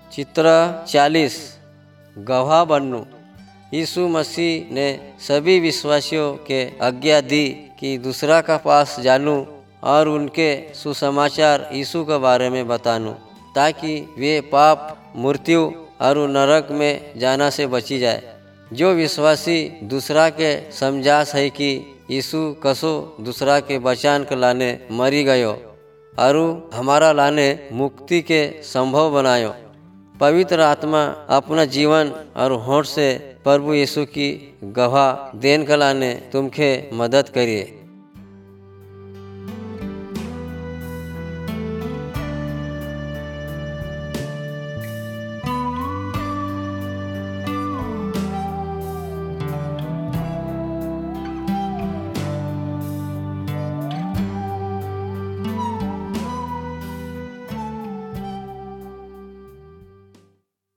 चित्र 40 गवाह बनूं। यीशु मसीह ने सभी विश्वासियों के आज्ञा दी कि दूसरा का पास जानूं और उनके सुसमाचार यीशु के बारे में बताऊं, ताकि वे पाप, मृत्यु और नरक में जाना से बची जाए। जो विश्वासी दूसरा के समझास है कि यीशु कसो दूसरा के बचान के लाने मरी गयो और हमारा लाने मुक्ति के संभव बनायो। पवित्र आत्मा अपना जीवन और होठ से प्रभु यीशु की गवाह देन के लाने तुमके मदद करिए।